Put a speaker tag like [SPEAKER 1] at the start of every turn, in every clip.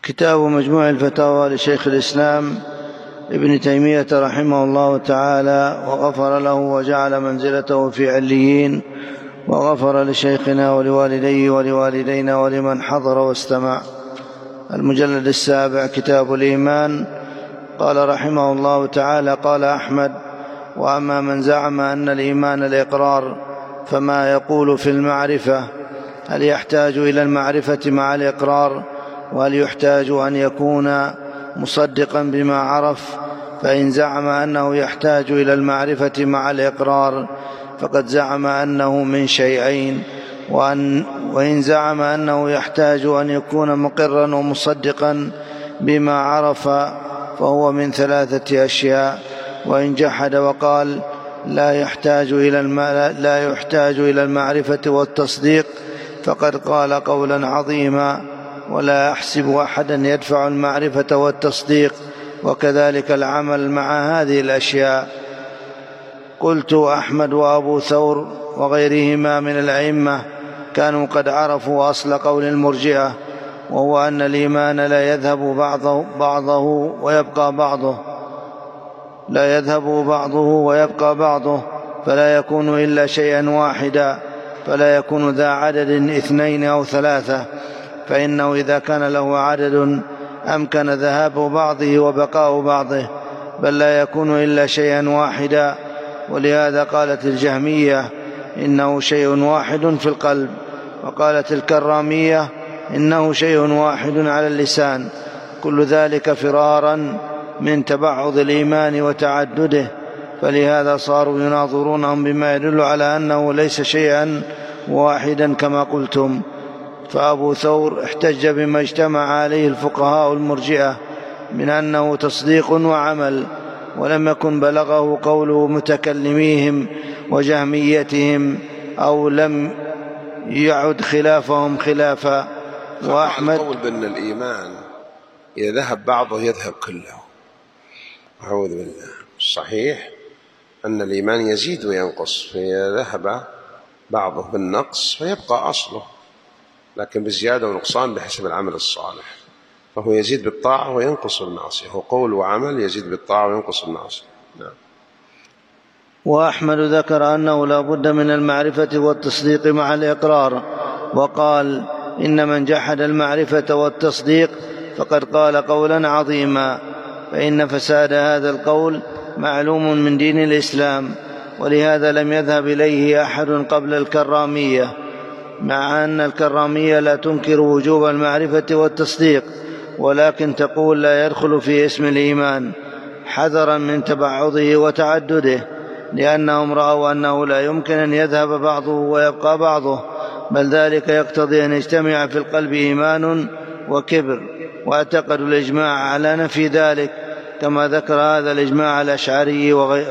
[SPEAKER 1] كتاب مجموع الفتاوى لشيخ الإسلام ابن تيمية رحمه الله تعالى وغفر له وجعل منزلته في عليين، وغفر لشيخنا ولوالديه ولوالدينا ولمن حضر واستمع. المجلد 7 كتاب الإيمان. قال رحمه الله تعالى: قال أحمد: وأما من زعم أن الإيمان الإقرار فما يقول في المعرفة، هل يحتاج إلى المعرفة مع الإقرار؟ وهل يحتاج أن يكون مصدقا بما عرف؟ فإن زعم أنه يحتاج إلى المعرفة مع الإقرار فقد زعم أنه من شيئين، وإن زعم أنه يحتاج أن يكون مقرا ومصدقا بما عرف فهو من 3 أشياء. وإن جحد وقال لا يحتاج إلى المعرفة والتصديق فقد قال قولا عظيما: ولا أحسب أحدا يدفع المعرفة والتصديق، وكذلك العمل مع هذه الأشياء. قلت: أحمد وأبو ثور وغيرهما من الأئمة كانوا قد عرفوا أصل قول المرجئة، وهو أن الإيمان لا يذهب بعضه ويبقى بعضه، فلا يكون إلا شيئا واحدا، فلا يكون ذا عدد 2 أو 3، فإنه إذا كان له عدد أمكن ذهاب بعضه وبقاء بعضه، بل لا يكون إلا شيئا واحدا. ولهذا قالت الجهمية: إنه شيء واحد في القلب، وقالت الكرامية: إنه شيء واحد على اللسان. كل ذلك فرارا من تبعض الإيمان وتعدده، فلهذا صاروا يناظرونهم بما يدل على أنه ليس شيئا واحدا كما قلتم. فأبو ثور احتج بما اجتمع عليه الفقهاء المرجئة من أنه تصديق وعمل، ولم يكن بلغه قول متكلميهم وجهميتهم، أو لم يعد خلافهم خلافا.
[SPEAKER 2] وأحمد قول بأن الإيمان إذا ذهب بعضه يذهب كله، أعوذ بالله. الصحيح أن الإيمان يزيد وينقص، فإذا ذهب بعضه بالنقص فيبقى أصله، لكن بالزيادة ونقصان بحسب العمل الصالح، فهو يزيد بالطاعة وينقص بالمعصية، هو قول وعمل يزيد بالطاعة وينقص بالمعصية. نعم.
[SPEAKER 1] وأحمد ذكر أنه لا بد من المعرفة والتصديق مع الإقرار، وقال: إن من جحد المعرفة والتصديق فقد قال قولا عظيما، فإن فساد هذا القول معلوم من دين الإسلام، ولهذا لم يذهب إليه أحد قبل الكرامية، مع أن الكرامية لا تنكر وجوب المعرفة والتصديق، ولكن تقول لا يدخل في اسم الإيمان، حذرا من تبعضه وتعدده، لأنهم رأوا أنه لا يمكن أن يذهب بعضه ويبقى بعضه، بل ذلك يقتضي أن يجتمع في القلب إيمان وكبر، واعتقدوا الإجماع على نفي ذلك، كما ذكر هذا الإجماع الأشعري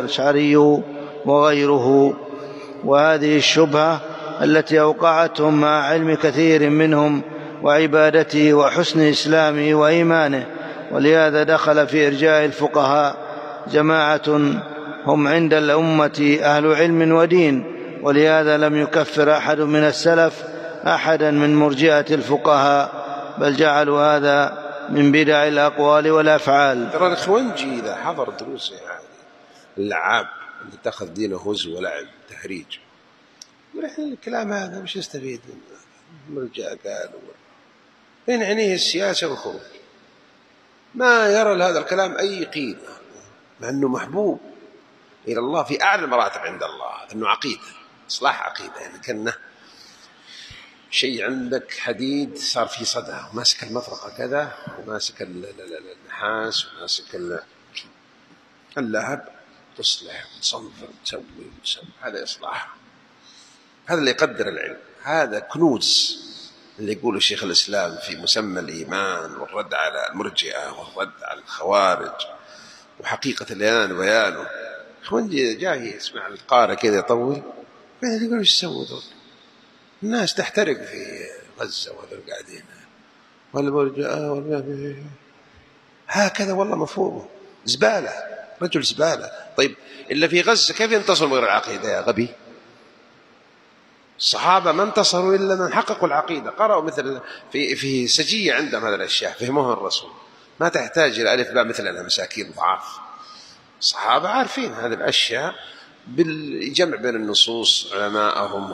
[SPEAKER 1] وغيره. وهذه الشبهة التي أوقعتهم مع علم كثير منهم وعبادته وحسن إسلامه وإيمانه، ولهذا دخل في إرجاء الفقهاء جماعة هم عند الأمة أهل علم ودين، ولهذا لم يكفر أحد من السلف أحدا من مرجئة الفقهاء، بل جعلوا هذا من بدع الأقوال والأفعال.
[SPEAKER 2] ترى الإخوانجي إذا حضر دروس يعني اللعاب اللي اتخذ دينه هزو ولعب تهريج، ونحن الكلام هذا مش يستفيد منه؟ مرجع قالوا بين عينيه السياسة والخروج، ما يرى لهذا الكلام أي قيمة، مع أنه محبوب إلى الله في أعلى المراتب عند الله، أنه عقيدة، إصلاح عقيدة، يعني كأنه شيء عندك حديد صار في صدى، وماسك المطرقة كذا، وماسك النحاس، وماسك اللهب، تصلح وتصنفر وتسوي، هذا إصلاح، هذا اللي يقدر العلم، هذا كنوز اللي يقوله شيخ الإسلام في مسمى الإيمان والرد على المرجئة والرد على الخوارج وحقيقة الإيمان وبيانه. إخوان جاي يسمع القارئ كذا يطول، بعدين يقول: إيش سووا ذول؟ الناس تحترق في غزة وهذول قاعدين، والمرجئة هكذا، والله مفهومه زبالة، رجل زبالة. طيب إلا في غزة كيف ينتصر من غير العقيدة يا غبي؟ الصحابة ما انتصروا إلا من حققوا العقيدة، قرأوا مثل في سجية عندهم هذه الأشياء، فهموها الرسول، ما تحتاج إلى ألف باء مثلنا مساكين ضعاف. الصحابة عارفين هذه الأشياء بالجمع بين النصوص، علماءهم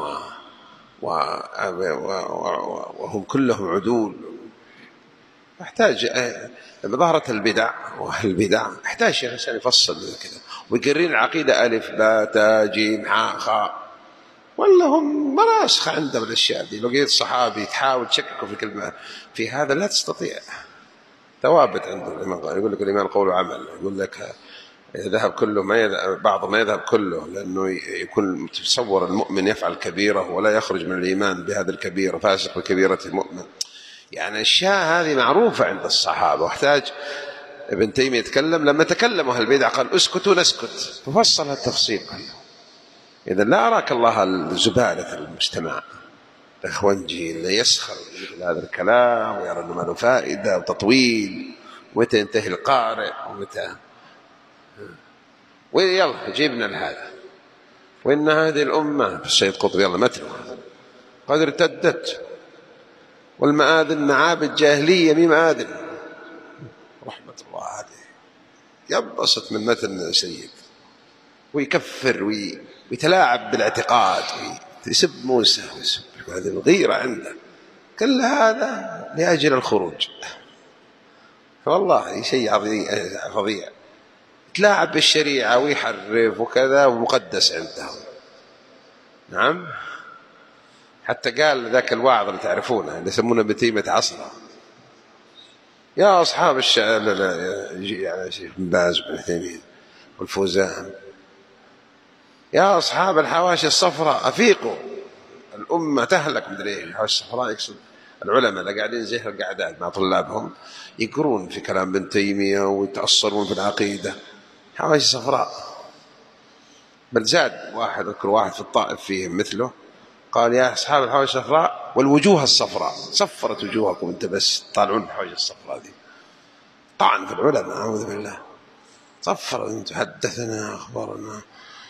[SPEAKER 2] وهم كلهم عدول. يحتاج ظهرت البدع والبدع يحتاج الإنسان يفصل كذا ويقرين العقيدة ألف باء تاء جيم حاء خاء، ولا هم مراسخ عندهم الأشياء دي. لو لقيت صحابي تحاول تشككوا في كلمة في هذا لا تستطيع، ثوابت عندهم. يقول لك الإيمان قول وعمل، يقول لك ذهب كله بعض ما يذهب كله، لأنه يكون تصور المؤمن يفعل كبيرة ولا يخرج من الإيمان بهذا الكبيرة، فاسق بكبيرة المؤمن. يعني الأشياء هذه معروفة عند الصحابة، واحتاج ابن تيمية يتكلم لما تكلموا أهل البدع قال اسكتوا نسكت، ففصل التفصيل كله. إذا لا أراك الله الزبالة المجتمع الإخوانجي اللي يسخر مثل هذا الكلام ويرى أنه ما له فائدة وتطويل، ومتى ينتهي القارئ ومتى ويلا جيبنا لهذا. وإن هذه الأمة في السيد قطب يلا متلو قد ارتدت، والمآذن معابد جاهلية بمآذن رحمة الله عليه، يبسط من متن سيد ويكفر ويتلاعب بالاعتقاد ويسب موسى ويسب هذه الغيرة عنده، كل هذا لأجل الخروج. والله شيء فظيع، يتلاعب بالشريعة ويحرف وكذا ومقدس عندهم. نعم، حتى قال ذاك الواعظ اللي تعرفونه اللي يسمونه بتيمة عصره، يا أصحاب يعني شيخ بن باز بن عثيمين والفوزان، يا أصحاب الحواشي الصفراء أفيقوا، الأمة تهلك. مدري الحواشي الصفراء يقصد العلماء اللي قاعدين زي القعدات مع طلابهم يقرون في كلام ابن تيمية ويتأثرون في العقيدة، حواشي صفراء. بل زاد واحد، أذكر واحد في الطائف فيهم مثله، قال يا أصحاب الحواشي الصفراء والوجوه الصفراء، صفرت وجوهكم أنت بس طالعون الحواشي الصفراء دي. طعن في العلماء أعوذ بالله، صفر أنت حدثنا أخبارنا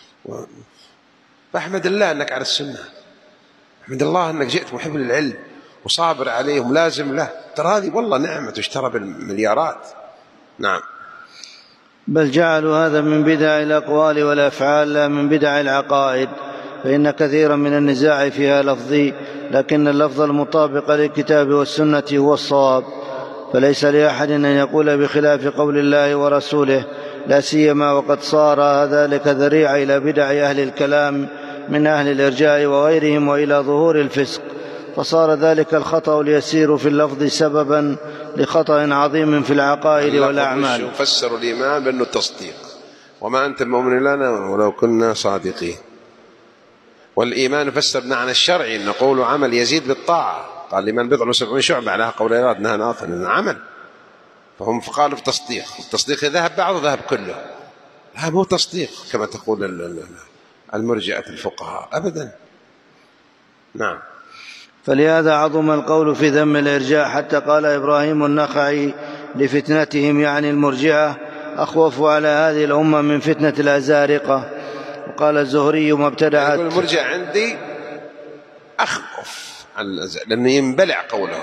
[SPEAKER 2] فأحمد الله أنك على السنة، أحمد الله أنك جئت محب للعلم وصابر عليه وملازم له، ترى هذه والله نعمة تشترى بالمليارات. نعم.
[SPEAKER 1] بل جعلوا هذا من بدع الأقوال والأفعال لا من بدع العقائد، فإن كثيرا من النزاع فيها لفظي، لكن اللفظ المطابق للكتاب والسنة هو الصواب، فليس لأحد أن يقول بخلاف قول الله ورسوله، لا سيما وقد صار ذلك ذريعة إلى بدع أهل الكلام من أهل الإرجاء وغيرهم وإلى ظهور الفسق، فصار ذلك الخطأ اليسير في اللفظ سببا لخطأ عظيم في العقائد والأعمال.
[SPEAKER 2] فسروا الإيمان بأنه التصديق، وما أنت مؤمن لنا ولو كنا صادقين. والإيمان فسرنا عن الشرعي أن قول وعمل يزيد بالطاعة، قال الإيمان بضع وسبعون شعبة على قول إراد نهى ناطن عمل، فهم قالوا في تصديق، التصديق ذهب بعضه ذهب كله، هذا مو تصديق كما تقول المرجئة الفقهاء أبدا. نعم.
[SPEAKER 1] فلهذا عظم القول في ذم الإرجاء، حتى قال إبراهيم النخعي لفتنتهم يعني المرجئة: أخوف على هذه الأمة من فتنة الأزارقة. وقال الزهري: ما ابتدعت،
[SPEAKER 2] يقول المرجئة عندي أخوف لأنه ينبلع قوله،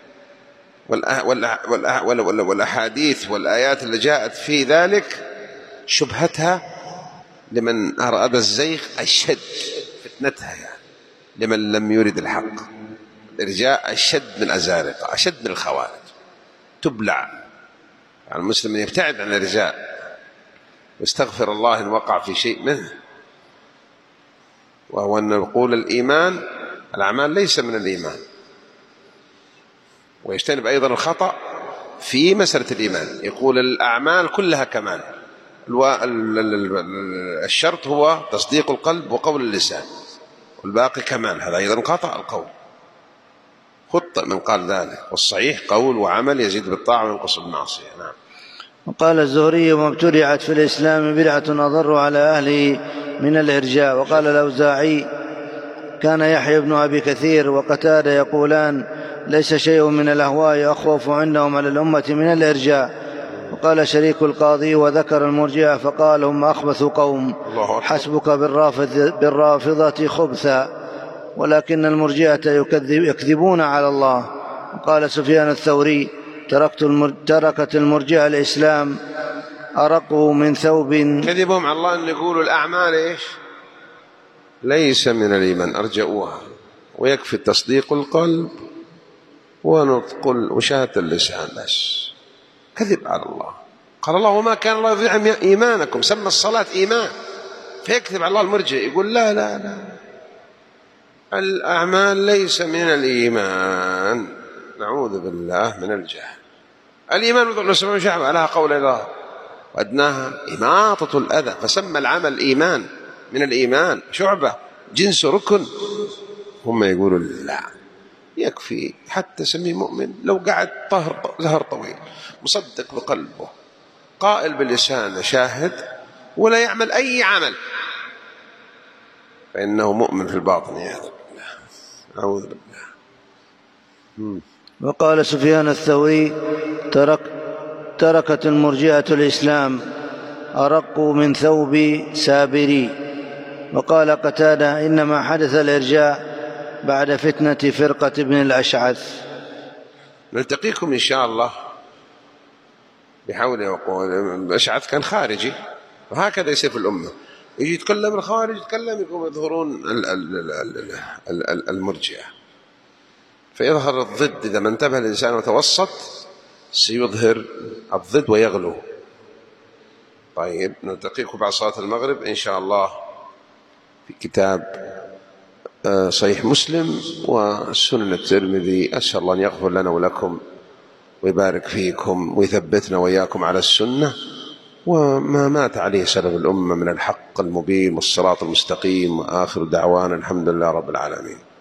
[SPEAKER 2] والأحاديث والآيات اللي جاءت في ذلك شبهتها لمن أراد الزيغ أشد فتنتها، يعني لمن لم يرد الحق. الإرجاء أشد من الأزارقة، أشد من الخوارج، تبلع. يعني المسلم يبتعد عن الإرجاء واستغفر الله إن وقع في شيء منه، وهو أن نقول الإيمان الأعمال ليس من الإيمان، ويجتنب أيضا الخطأ في مسألة الإيمان، يقول الأعمال كلها كمال، الشرط هو تصديق القلب وقول اللسان والباقي كمال، هذا أيضا خطأ القول، خطأ من قال ذلك، والصحيح قول وعمل يزيد بالطاعة وينقص بالمعصية. نعم.
[SPEAKER 1] وقال الزهري: ما ابتدعت في الإسلام بدعة أضر على أهله من الإرجاء. وقال الأوزاعي: كان يحيى بن أبي كثير وقتادة يقولان: ليس شيء من الأهواء أخوف عندهم على الأمة من الإرجاء. وقال شريك القاضي: وذكر المرجئة فقال: هم أخبث قوم، حسبك بالرافضة خبثا. ولكن المرجئة يكذبون على الله. وقال سفيان الثوري: تركت المرجئة الإسلام أرقوا من ثوب.
[SPEAKER 2] كذبهم على الله أن يقولوا الأعمال إيش؟ ليس من الإيمان، أرجؤوها، ويكفي تصديق القلب ونطق وشهادة اللسان بس. كذب على الله. قال الله: وما كان الله يضيع إيمانكم، سمى الصلاة إيمان، فيكذب على الله المرجئ يقول لا لا لا، الأعمال ليس من الإيمان. نعوذ بالله من الجهل. الإيمان مثل 70 شعبة لها قول الله وأدناها إماطة الأذى، فسمى العمل إيمان، من الإيمان شعبة، جنس ركن. هم يقولوا لا، يكفي حتى سميه مؤمن لو قعد زهر طويل، مصدق بقلبه، قائل باللسان، شاهد، ولا يعمل أي عمل، فإنه مؤمن في الباطن. يا بالله، أعوذ بالله.
[SPEAKER 1] وقال سفيان الثوري: تركت المرجئة الإسلام أرقوا من ثوب سابري. وقال قتادة: إنما حدث الإرجاء بعد فتنة فرقة ابن الأشعث.
[SPEAKER 2] نلتقيكم إن شاء الله بحوله وقوته. الأشعث كان خارجي، وهكذا يصير في الأمة، يجي يتكلم الخارج، يتكلم، يقوم يظهرون المرجئة، فيظهر الضد. إذا ما انتبه الإنسان وتوسط سيظهر الضد ويغلو. طيب، نلتقيكم بعد صلاة المغرب إن شاء الله في كتاب صحيح مسلم وسنن الترمذي. أسأل الله أن يغفر لنا ولكم ويبارك فيكم ويثبتنا وإياكم على السنة وما مات عليه سلف الأمة من الحق المبين والصراط المستقيم. وآخر دعوانا الحمد لله رب العالمين.